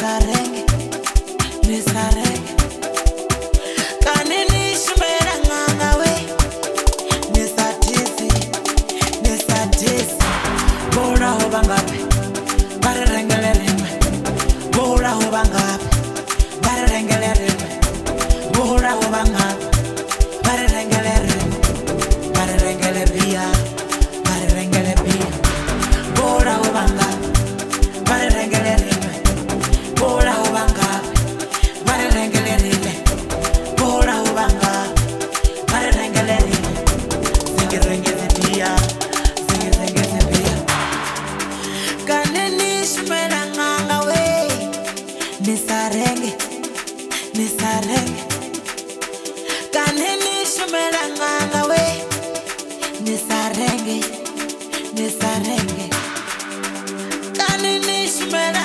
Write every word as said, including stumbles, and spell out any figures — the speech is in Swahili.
nisarenge, nisarenge. Kanini shumela nganga we, nisatisi, nisatisi. Bora hoba ngapi, bare rengele rimwe. Bora hoba ngapi, bare rengele rimwe. Bora hoba ngapi, bare rengele rimwe. Bare rengele bia, bare rengele bia. Bora hoba ngapi, bare rengele rimwe. Bora hoba ngapi, bare rengele rimwe. Bora hoba ngapi, bare rengele rimwe. Zingi rengele bia, zingi rengele bia. Kanini shumela nganga we, nisarenge, nisarenge. Kanini shumela nganga we, nisarenge, nisarenge. Kanini shumela